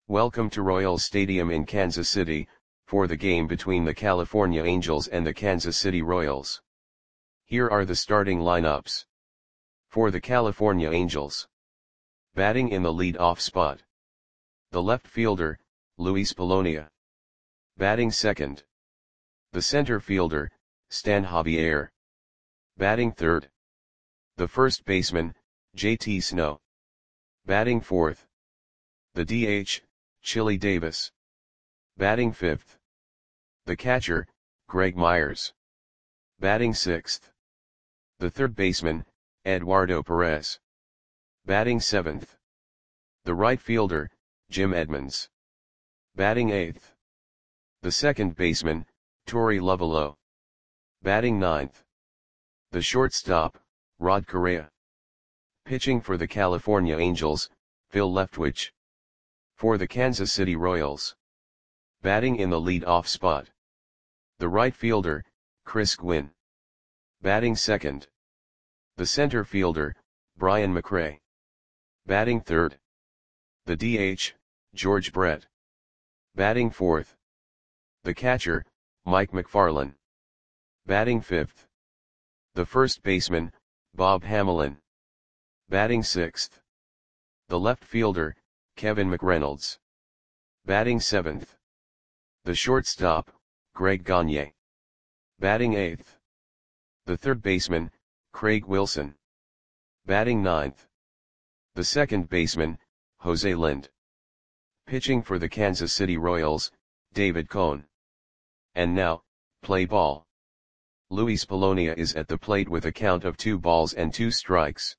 Welcome to Royals Stadium in Kansas City, for the game between the California Angels and the Kansas City Royals. Here are the starting lineups. For the California Angels. Batting in the lead-off spot. The left fielder, Luis Polonia. Batting second. The center fielder, Stan Javier. Batting third. The first baseman, J.T. Snow. Batting fourth. The DH, Chili Davis. Batting fifth. The catcher, Greg Myers. Batting sixth. The third baseman, Eduardo Perez. Batting seventh. The right fielder, Jim Edmonds. Batting eighth. The second baseman, Torey Lovullo. Batting ninth. The shortstop, Rod Correa. Pitching for the California Angels, Phil Leftwich. For the Kansas City Royals. Batting in the lead-off spot. The right fielder, Chris Gwynn. Batting second. The center fielder, Brian McRae. Batting third. The DH, George Brett. Batting fourth. The catcher, Mike McFarland. Batting fifth. The first baseman, Bob Hamelin. Batting sixth. The left fielder, Kevin McReynolds. Batting seventh. The shortstop, Greg Gagne. Batting eighth. The third baseman, Craig Wilson. Batting ninth. The second baseman, Jose Lind. Pitching for the Kansas City Royals, David Cone. And now, play ball. Luis Polonia is at the plate with a count of 2 balls and 2 strikes.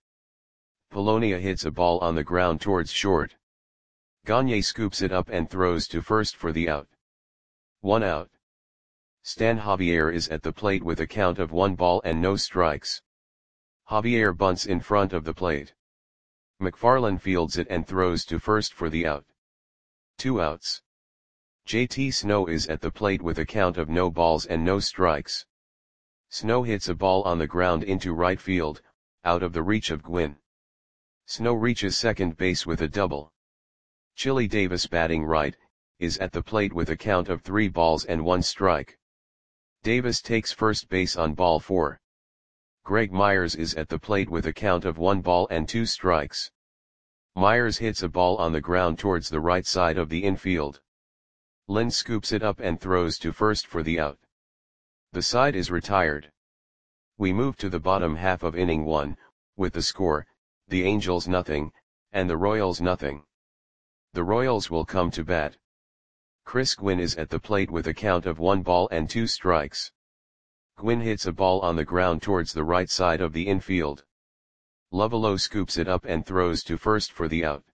Polonia hits a ball on the ground towards short. Gagne scoops it up and throws to first for the out. 1 out. Stan Javier is at the plate with a count of 1 ball and no strikes. Javier bunts in front of the plate. McFarland fields it and throws to first for the out. 2 outs. J.T. Snow is at the plate with a count of no balls and no strikes. Snow hits a ball on the ground into right field, out of the reach of Gwynn. Snow reaches second base with a double. Chili Davis, batting right, is at the plate with a count of 3 balls and 1 strike. Davis takes first base on ball 4. Greg Myers is at the plate with a count of 1 ball and 2 strikes. Myers hits a ball on the ground towards the right side of the infield. Lind scoops it up and throws to first for the out. The side is retired. We move to the bottom half of inning 1, with the score, the Angels nothing, and the Royals nothing. The Royals will come to bat. Chris Gwynn is at the plate with a count of 1 ball and 2 strikes. Gwynn hits a ball on the ground towards the right side of the infield. Lovullo scoops it up and throws to first for the out.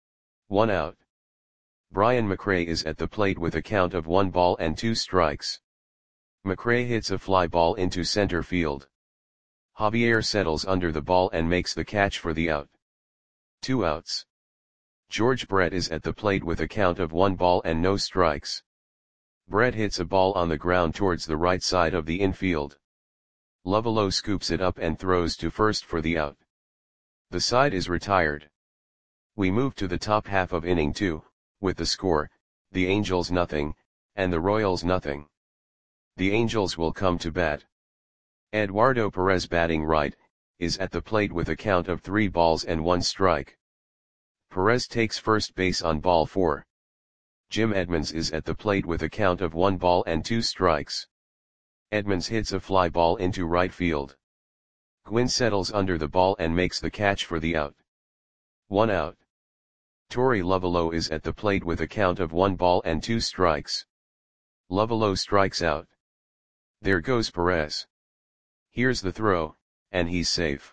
1 out. Brian McRae is at the plate with a count of 1 ball and 2 strikes. McRae hits a fly ball into center field. Javier settles under the ball and makes the catch for the out. 2 outs. George Brett is at the plate with a count of 1 ball and no strikes. Brett hits a ball on the ground towards the right side of the infield. Lovullo scoops it up and throws to first for the out. The side is retired. We move to the top half of inning 2, with the score, the Angels nothing, and the Royals nothing. The Angels will come to bat. Eduardo Perez, batting right, is at the plate with a count of 3 balls and 1 strike. Perez takes first base on ball 4. Jim Edmonds is at the plate with a count of 1 ball and 2 strikes. Edmonds hits a fly ball into right field. Gwynn settles under the ball and makes the catch for the out. 1 out. Torey Lovullo is at the plate with a count of 1 ball and 2 strikes. Lovullo strikes out. There goes Perez. Here's the throw, and he's safe.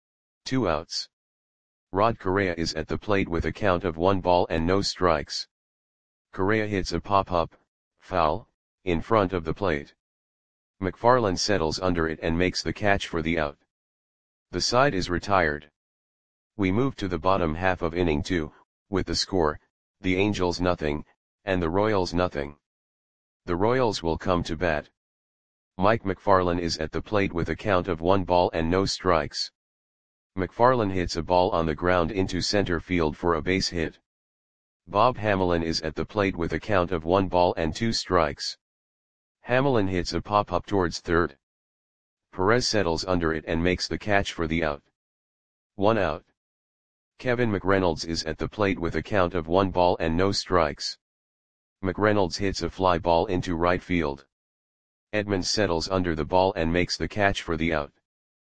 2 outs. Rod Correa is at the plate with a count of 1 ball and no strikes. Correa hits a pop-up, foul, in front of the plate. McFarland settles under it and makes the catch for the out. The side is retired. We move to the bottom half of inning 2, with the score, the Angels nothing, and the Royals nothing. The Royals will come to bat. Mike McFarland is at the plate with a count of 1 ball and no strikes. McFarland hits a ball on the ground into center field for a base hit. Bob Hamelin is at the plate with a count of 1 ball and 2 strikes. Hamelin hits a pop-up towards third. Perez settles under it and makes the catch for the out. 1 out. Kevin McReynolds is at the plate with a count of 1 ball and no strikes. McReynolds hits a fly ball into right field. Edmonds settles under the ball and makes the catch for the out.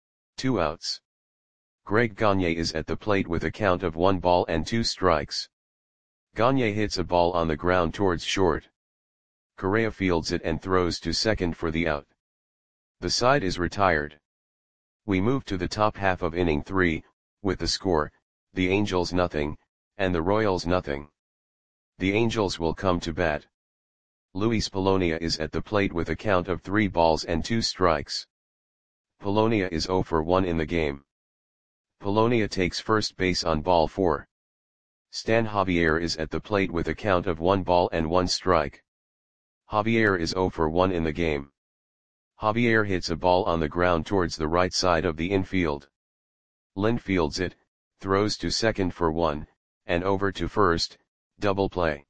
2 outs. Greg Gagne is at the plate with a count of 1 ball and 2 strikes. Gagne hits a ball on the ground towards short. Correa fields it and throws to second for the out. The side is retired. We move to the top half of inning 3, with the score, the Angels nothing, and the Royals nothing. The Angels will come to bat. Luis Polonia is at the plate with a count of 3 balls and 2 strikes. Polonia is 0 for 1 in the game. Polonia takes first base on ball 4. Stan Javier is at the plate with a count of 1 ball and 1 strike. Javier is 0 for 1 in the game. Javier hits a ball on the ground towards the right side of the infield. Lind fields it, throws to second for 1, and over to first, double play.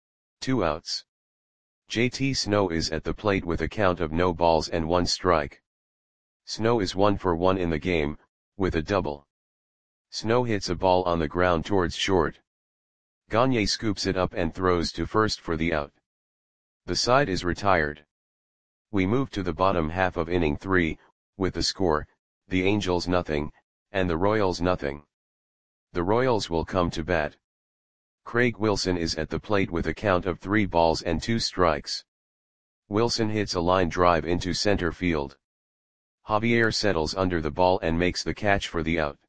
2 outs. JT Snow is at the plate with a count of no balls and 1 strike. Snow is 1 for 1 in the game, with a double. Snow hits a ball on the ground towards short. Gagne scoops it up and throws to first for the out. The side is retired. We move to the bottom half of inning 3, with the score, the Angels nothing, and the Royals nothing. The Royals will come to bat. Craig Wilson is at the plate with a count of 3 balls and 2 strikes. Wilson hits a line drive into center field. Javier settles under the ball and makes the catch for the out.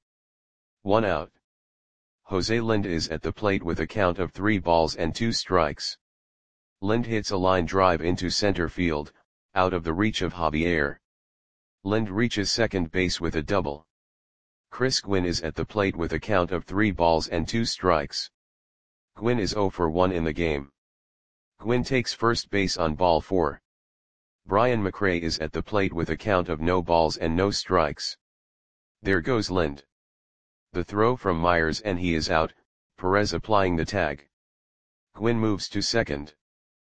1 out. Jose Lind is at the plate with a count of 3 balls and 2 strikes. Lind hits a line drive into center field, out of the reach of Javier. Lind reaches second base with a double. Chris Gwynn is at the plate with a count of 3 balls and 2 strikes. Gwynn is 0 for 1 in the game. Gwynn takes first base on ball 4. Brian McRae is at the plate with a count of no balls and no strikes. There goes Lind. The throw from Myers and he is out, Perez applying the tag. Gwynn moves to second.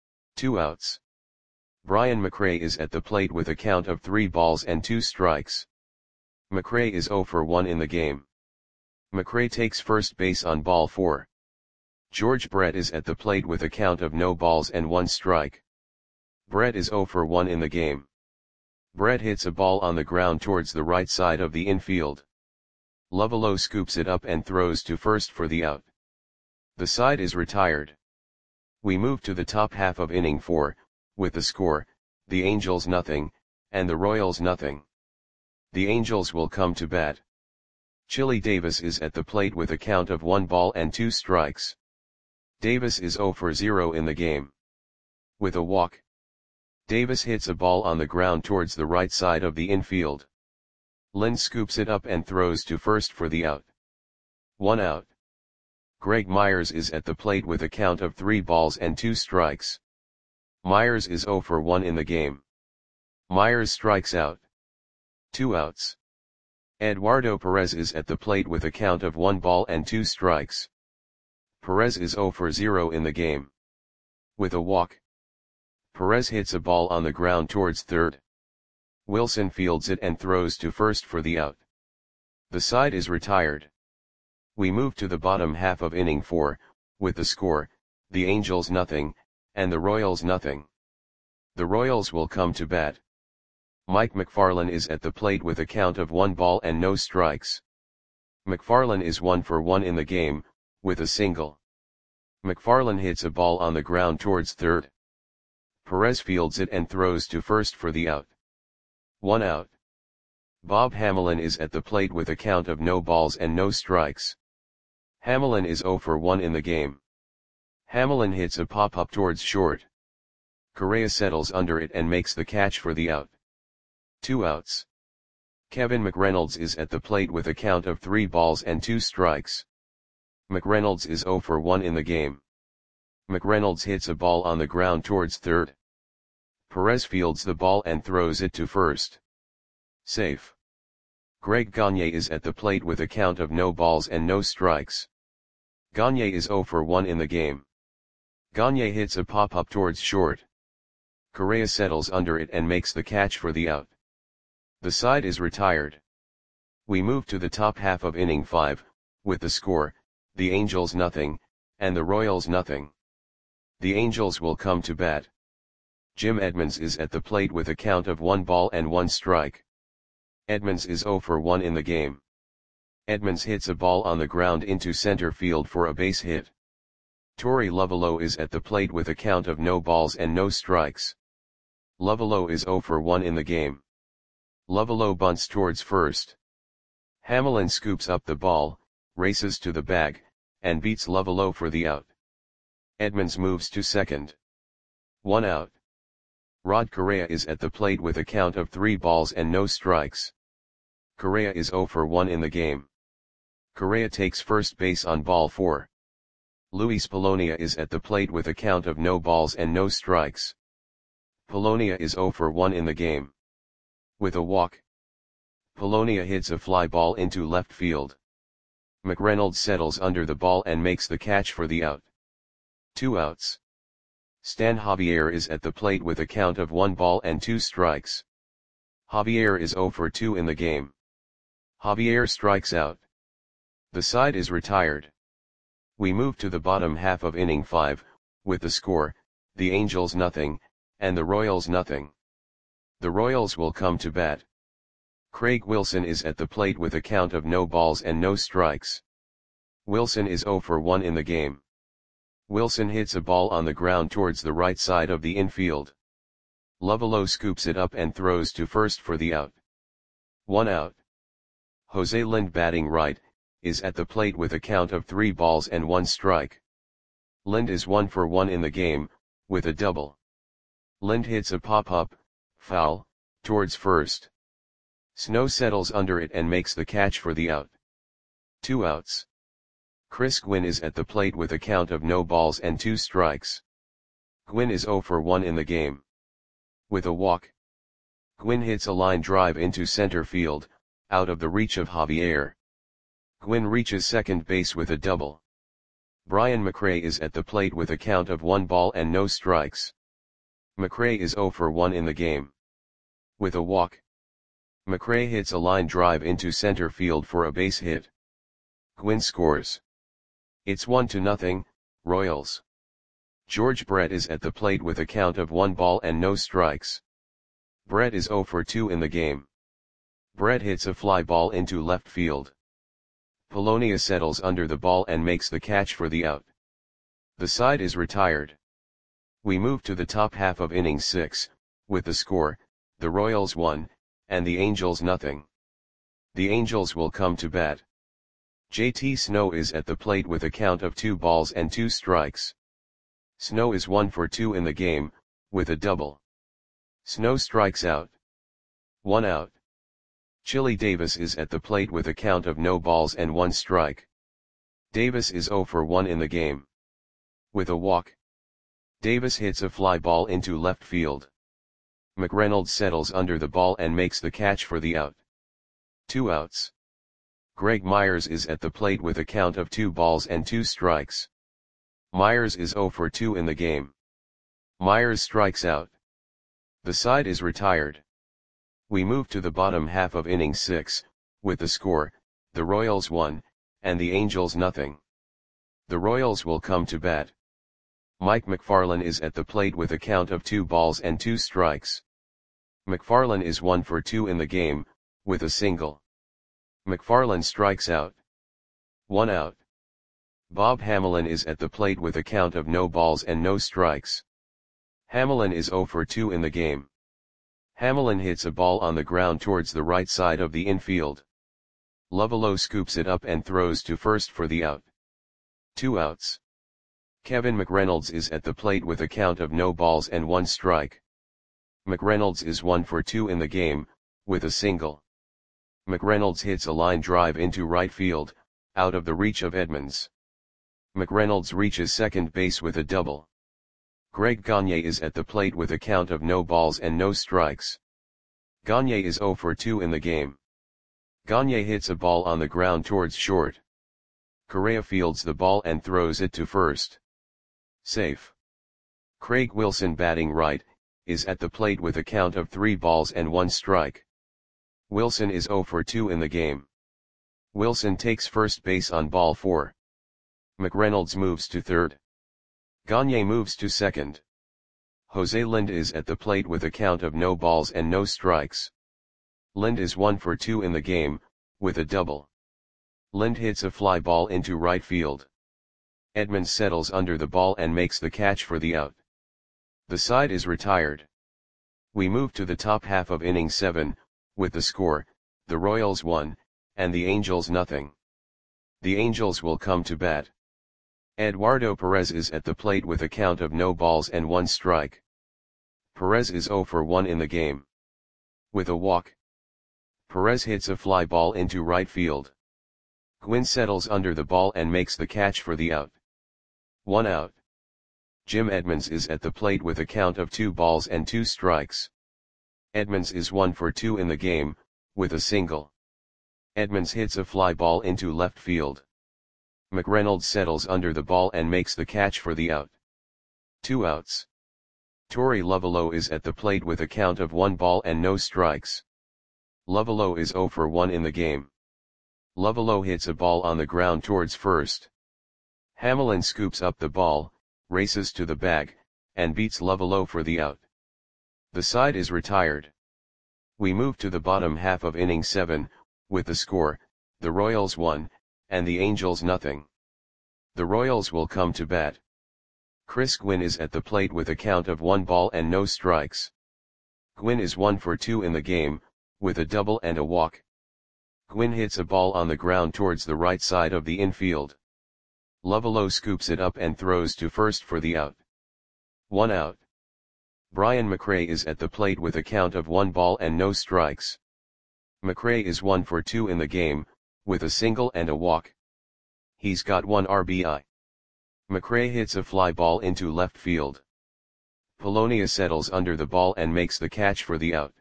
2 outs. Brian McRae is at the plate with a count of 3 balls and 2 strikes. McRae is 0 for 1 in the game. McRae takes first base on ball 4. George Brett is at the plate with a count of no balls and 1 strike. Brett is 0 for 1 in the game. Brett hits a ball on the ground towards the right side of the infield. Lovullo scoops it up and throws to first for the out. The side is retired. We move to the top half of inning 4, with the score, the Angels nothing, and the Royals nothing. The Angels will come to bat. Chili Davis is at the plate with a count of 1 ball and 2 strikes. Davis is 0 for 0 in the game. With a walk. Davis hits a ball on the ground towards the right side of the infield. Lind scoops it up and throws to first for the out. 1 out. Greg Myers is at the plate with a count of 3 balls and 2 strikes. Myers is 0 for 1 in the game. Myers strikes out. 2 outs. Eduardo Perez is at the plate with a count of 1 ball and 2 strikes. Perez is 0 for 0 in the game. With a walk. Perez hits a ball on the ground towards third. Wilson fields it and throws to first for the out. The side is retired. We move to the bottom half of inning 4, with the score, the Angels nothing, and the Royals nothing. The Royals will come to bat. Mike McFarland is at the plate with a count of 1 ball and no strikes. McFarland is 1 for 1 in the game, with a single. McFarland hits a ball on the ground towards third. Perez fields it and throws to first for the out. 1 out. Bob Hamelin is at the plate with a count of no balls and no strikes. Hamelin is 0 for 1 in the game. Hamelin hits a pop-up towards short. Correa settles under it and makes the catch for the out. 2 outs. Kevin McReynolds is at the plate with a count of 3 balls and 2 strikes. McReynolds is 0 for 1 in the game. McReynolds hits a ball on the ground towards third. Perez fields the ball and throws it to first. Safe. Greg Gagne is at the plate with a count of no balls and no strikes. Gagne is 0 for 1 in the game. Gagne hits a pop-up towards short. Correa settles under it and makes the catch for the out. The side is retired. We move to the top half of inning 5, with the score, the Angels nothing, and the Royals nothing. The Angels will come to bat. Jim Edmonds is at the plate with a count of 1 ball and 1 strike. Edmonds is 0 for 1 in the game. Edmonds hits a ball on the ground into center field for a base hit. Torey Lovullo is at the plate with a count of no balls and no strikes. Lovullo is 0 for 1 in the game. Lovullo bunts towards first. Hamelin scoops up the ball, races to the bag, and beats Lovullo for the out. Edmonds moves to second. 1 out. Rod Correa is at the plate with a count of 3 balls and no strikes. Correa is 0 for 1 in the game. Correa takes first base on ball 4. Luis Polonia is at the plate with a count of no balls and no strikes. Polonia is 0 for 1 in the game. With a walk, Polonia hits a fly ball into left field. McReynolds settles under the ball and makes the catch for the out. 2 outs. Stan Javier is at the plate with a count of 1 ball and 2 strikes. Javier is 0 for 2 in the game. Javier strikes out. The side is retired. We move to the bottom half of inning 5, with the score, the Angels nothing, and the Royals nothing. The Royals will come to bat. Craig Wilson is at the plate with a count of no balls and no strikes. Wilson is 0 for 1 in the game. Wilson hits a ball on the ground towards the right side of the infield. Lovullo scoops it up and throws to first for the out. 1 out. Jose Lind, batting right, is at the plate with a count of 3 balls and 1 strike. Lind is 1 for 1 in the game, with a double. Lind hits a pop-up, foul, towards first. Snow settles under it and makes the catch for the out. 2 outs. Chris Gwynn is at the plate with a count of no balls and 2 strikes. Gwynn is 0 for 1 in the game. With a walk, Gwynn hits a line drive into center field, out of the reach of Javier. Gwynn reaches second base with a double. Brian McRae is at the plate with a count of 1 ball and no strikes. McRae is 0 for 1 in the game. With a walk, McRae hits a line drive into center field for a base hit. Gwynn scores. It's 1-0, Royals. George Brett is at the plate with a count of 1 ball and no strikes. Brett is 0 for 2 in the game. Brett hits a fly ball into left field. Polonia settles under the ball and makes the catch for the out. The side is retired. We move to the top half of inning 6, with the score, the Royals 1, and the Angels nothing. The Angels will come to bat. JT Snow is at the plate with a count of 2 balls and 2 strikes. Snow is 1 for 2 in the game, with a double. Snow strikes out. 1 out. Chili Davis is at the plate with a count of no balls and 1 strike. Davis is 0 for 1 in the game. With a walk, Davis hits a fly ball into left field. McReynolds settles under the ball and makes the catch for the out. 2 outs. Greg Myers is at the plate with a count of 2 balls and 2 strikes. Myers is 0 for 2 in the game. Myers strikes out. The side is retired. We move to the bottom half of inning 6, with the score, the Royals 1, and the Angels nothing. The Royals will come to bat. Mike McFarland is at the plate with a count of 2 balls and 2 strikes. McFarland is 1 for 2 in the game, with a single. McFarland strikes out. 1 out. Bob Hamelin is at the plate with a count of no balls and no strikes. Hamelin is 0 for 2 in the game. Hamelin hits a ball on the ground towards the right side of the infield. Lovullo scoops it up and throws to first for the out. 2 outs. Kevin McReynolds is at the plate with a count of no balls and 1 strike. McReynolds is 1 for 2 in the game, with a single. McReynolds hits a line drive into right field, out of the reach of Edmonds. McReynolds reaches second base with a double. Greg Gagne is at the plate with a count of no balls and no strikes. Gagne is 0 for 2 in the game. Gagne hits a ball on the ground towards short. Correa fields the ball and throws it to first. Safe. Craig Wilson batting right, is at the plate with a count of 3 balls and 1 strike. Wilson is 0 for 2 in the game. Wilson takes first base on ball 4. McReynolds moves to third. Gagne moves to second. Jose Lind is at the plate with a count of no balls and no strikes. Lind is 1 for 2 in the game, with a double. Lind hits a fly ball into right field. Edmonds settles under the ball and makes the catch for the out. The side is retired. We move to the top half of inning 7, with the score, the Royals 1, and the Angels nothing. The Angels will come to bat. Eduardo Perez is at the plate with a count of no balls and 1 strike. Perez is 0 for 1 in the game. With a walk, Perez hits a fly ball into right field. Gwynn settles under the ball and makes the catch for the out. 1 out. Jim Edmonds is at the plate with a count of 2 balls and 2 strikes. Edmonds is 1 for 2 in the game, with a single. Edmonds hits a fly ball into left field. McReynolds settles under the ball and makes the catch for the out. 2 outs. Torey Lovullo is at the plate with a count of 1 ball and no strikes. Lovullo is 0 for 1 in the game. Lovullo hits a ball on the ground towards first. Hamelin scoops up the ball, races to the bag, and beats Lovullo for the out. The side is retired. We move to the bottom half of inning 7, with the score, the Royals 1, and the Angels nothing. The Royals will come to bat. Chris Gwynn is at the plate with a count of 1 ball and no strikes. Gwynn is 1 for 2 in the game, with a double and a walk. Gwynn hits a ball on the ground towards the right side of the infield. Lovullo scoops it up and throws to first for the out. 1 out. Brian McRae is at the plate with a count of 1 ball and no strikes. McRae is 1 for 2 in the game, with a single and a walk. He's got 1 RBI. McRae hits a fly ball into left field. Polonia settles under the ball and makes the catch for the out.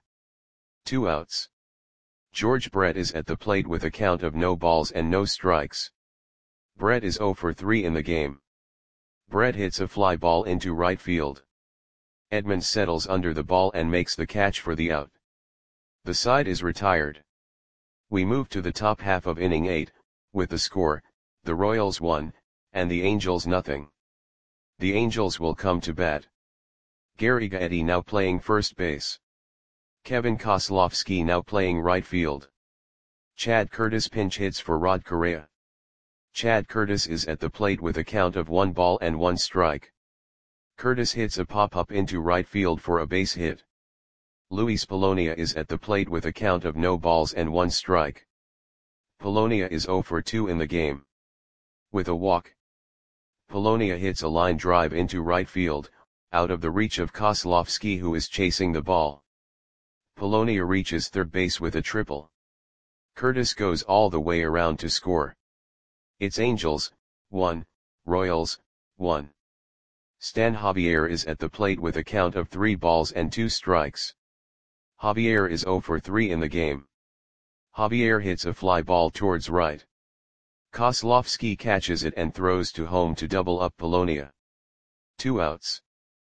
2 outs. George Brett is at the plate with a count of no balls and no strikes. Brett is 0 for 3 in the game. Brett hits a fly ball into right field. Edmonds settles under the ball and makes the catch for the out. The side is retired. We move to the top half of inning 8, with the score, the Royals 1, and the Angels nothing. The Angels will come to bat. Gary Gaetti now playing first base. Kevin Kozlowski now playing right field. Chad Curtis pinch hits for Rod Correa. Chad Curtis is at the plate with a count of 1 ball and 1 strike. Curtis hits a pop-up into right field for a base hit. Luis Polonia is at the plate with a count of no balls and 1 strike. Polonia is 0 for 2 in the game. With a walk, Polonia hits a line drive into right field, out of the reach of Kozlowski who is chasing the ball. Polonia reaches third base with a triple. Curtis goes all the way around to score. It's Angels, 1, Royals, 1. Stan Javier is at the plate with a count of 3 balls and 2 strikes. Javier is 0 for 3 in the game. Javier hits a fly ball towards right. Kozlowski catches it and throws to home to double up Polonia. 2 outs.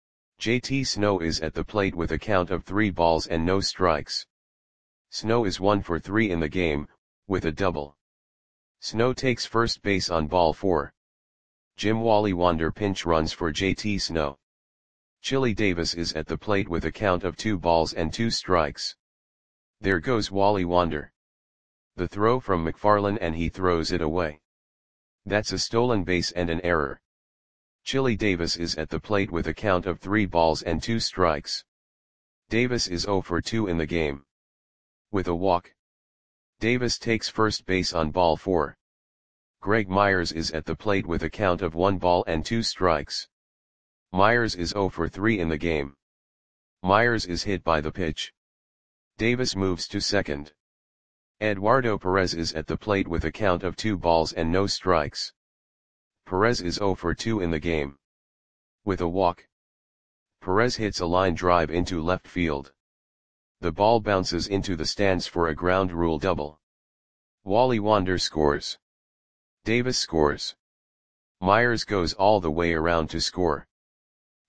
JT Snow is at the plate with a count of 3 balls and no strikes. Snow is 1 for 3 in the game, with a double. Snow takes first base on ball 4. Jim Wally Wander pinch runs for JT Snow. Chili Davis is at the plate with a count of 2 balls and 2 strikes. There goes Wally Wander. The throw from McFarland and he throws it away. That's a stolen base and an error. Chili Davis is at the plate with a count of 3 balls and 2 strikes. Davis is 0 for 2 in the game. With a walk, Davis takes first base on ball 4. Greg Myers is at the plate with a count of 1 ball and 2 strikes. Myers is 0 for 3 in the game. Myers is hit by the pitch. Davis moves to second. Eduardo Perez is at the plate with a count of 2 balls and no strikes. Perez is 0 for 2 in the game. With a walk, Perez hits a line drive into left field. The ball bounces into the stands for a ground rule double. Wally Wander scores. Davis scores. Myers goes all the way around to score.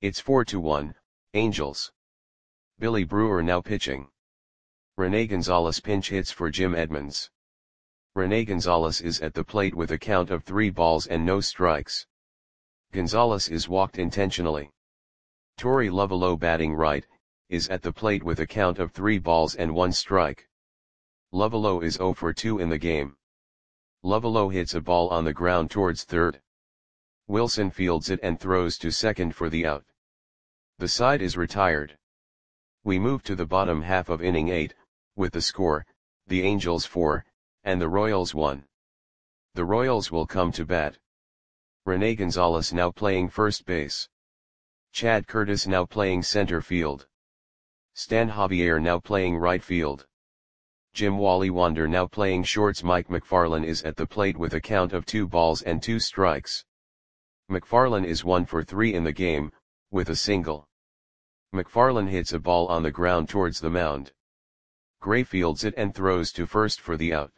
It's 4-1, Angels. Billy Brewer now pitching. Rene Gonzalez pinch hits for Jim Edmonds. Rene Gonzalez is at the plate with a count of 3 balls and no strikes. Gonzalez is walked intentionally. Torey Lovullo batting right, is at the plate with a count of 3 balls and 1 strike. Lovullo is 0 for 2 in the game. Lovullo hits a ball on the ground towards third. Wilson fields it and throws to second for the out. The side is retired. We move to the bottom half of inning 8, with the score, the Angels 4, and the Royals 1. The Royals will come to bat. Rene Gonzalez now playing first base. Chad Curtis now playing center field. Stan Javier now playing right field. Jim Wally Wander now playing shorts. Mike McFarland is at the plate with a count of 2 balls and 2 strikes. McFarland is 1 for 3 in the game, with a single. McFarland hits a ball on the ground towards the mound. Gray fields it and throws to first for the out.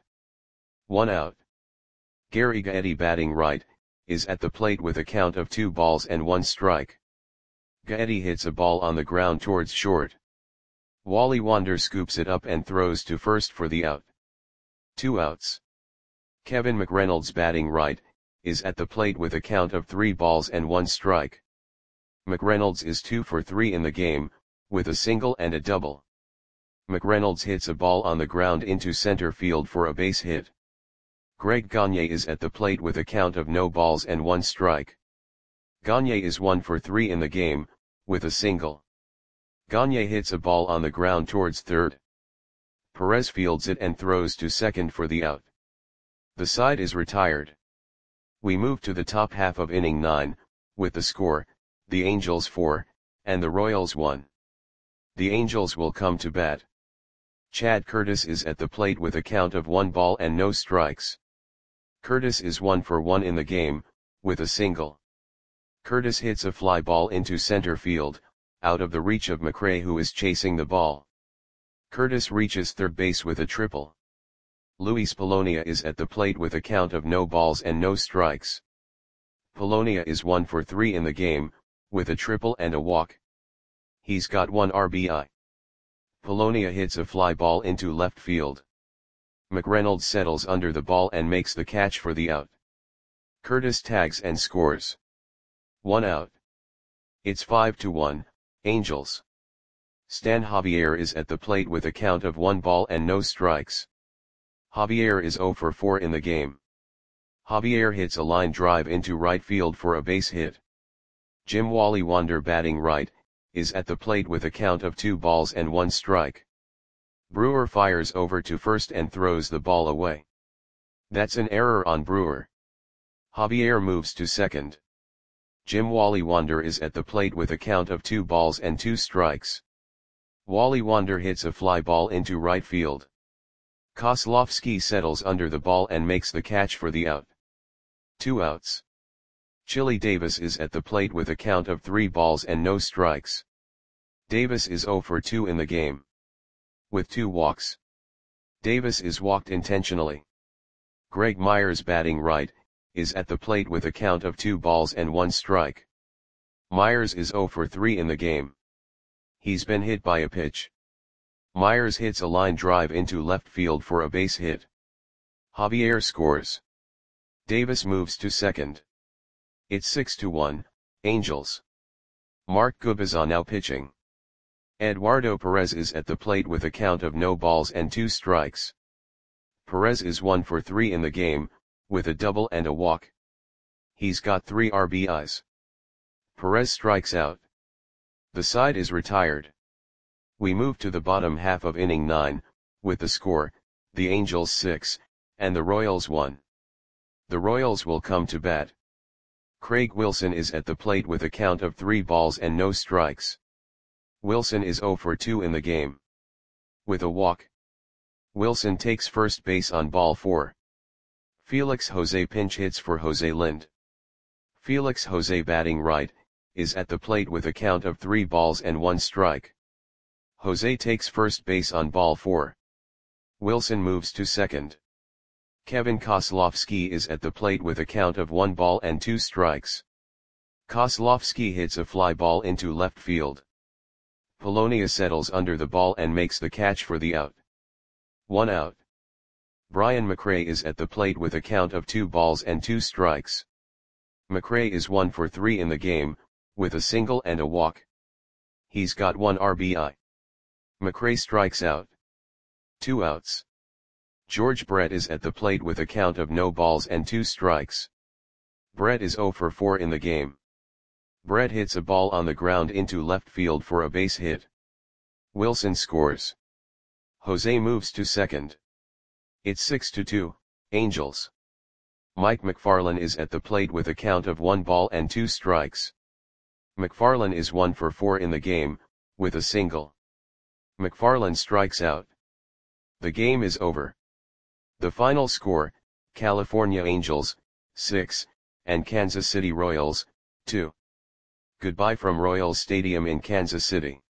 1 out. Gary Gaetti batting right, is at the plate with a count of 2 balls and 1 strike. Gaetti hits a ball on the ground towards short. Wally Wander scoops it up and throws to first for the out. 2 outs. Kevin McReynolds batting right, is at the plate with a count of 3 balls and 1 strike. McReynolds is 2 for 3 in the game, with a single and a double. McReynolds hits a ball on the ground into center field for a base hit. Greg Gagne is at the plate with a count of no balls and 1 strike. Gagne is 1 for 3 in the game, with a single. Gagne hits a ball on the ground towards third. Perez fields it and throws to second for the out. The side is retired. We move to the top half of inning 9, with the score, the Angels 4, and the Royals 1. The Angels will come to bat. Chad Curtis is at the plate with a count of 1 ball and no strikes. Curtis is 1 for 1 in the game, with a single. Curtis hits a fly ball into center field, out of the reach of McRae, who is chasing the ball. Curtis reaches third base with a triple. Luis Polonia is at the plate with a count of no balls and no strikes. Polonia is 1 for 3 in the game, with a triple and a walk. He's got 1 RBI. Polonia hits a fly ball into left field. McReynolds settles under the ball and makes the catch for the out. Curtis tags and scores. 1 out. It's 5-1, Angels. Stan Javier is at the plate with a count of 1 ball and no strikes. Javier is 0 for 4 in the game. Javier hits a line drive into right field for a base hit. Jim Wally Wander batting right, is at the plate with a count of 2 balls and 1 strike. Brewer fires over to first and throws the ball away. That's an error on Brewer. Javier moves to second. Jim Wally Wander is at the plate with a count of 2 balls and 2 strikes. Wally Wander hits a fly ball into right field. Kozlowski settles under the ball and makes the catch for the out. 2 outs. Chili Davis is at the plate with a count of 3 balls and no strikes. Davis is 0 for 2 in the game. With 2 walks. Davis is walked intentionally. Greg Myers batting right, is at the plate with a count of 2 balls and 1 strike. Myers is 0 for 3 in the game. He's been hit by a pitch. Myers hits a line drive into left field for a base hit. Javier scores. Davis moves to second. It's 6-1, Angels. Mark Gubicza now pitching. Eduardo Perez is at the plate with a count of no balls and 2 strikes. Perez is 1 for 3 in the game, with a double and a walk. He's got 3 RBIs. Perez strikes out. The side is retired. We move to the bottom half of inning 9, with the score, the Angels 6, and the Royals 1. The Royals will come to bat. Craig Wilson is at the plate with a count of 3 balls and no strikes. Wilson is 0 for 2 in the game. With a walk. Wilson takes first base on ball 4. Felix Jose pinch hits for Jose Lind. Felix Jose batting right, is at the plate with a count of 3 balls and 1 strike. Jose takes first base on ball 4. Wilson moves to second. Kevin Kozlowski is at the plate with a count of 1 ball and 2 strikes. Kozlowski hits a fly ball into left field. Polonia settles under the ball and makes the catch for the out. 1 out. Brian McRae is at the plate with a count of 2 balls and 2 strikes. McRae is 1 for 3 in the game, with a single and a walk. He's got 1 RBI. McRae strikes out. 2 outs. George Brett is at the plate with a count of no balls and 2 strikes. Brett is 0 for 4 in the game. Brett hits a ball on the ground into left field for a base hit. Wilson scores. Jose moves to second. It's 6-2, Angels. Mike McFarland is at the plate with a count of 1 ball and 2 strikes. McFarland is 1 for 4 in the game, with a single. McFarland strikes out. The game is over. The final score, California Angels, 6, and Kansas City Royals, 2. Goodbye from Royals Stadium in Kansas City.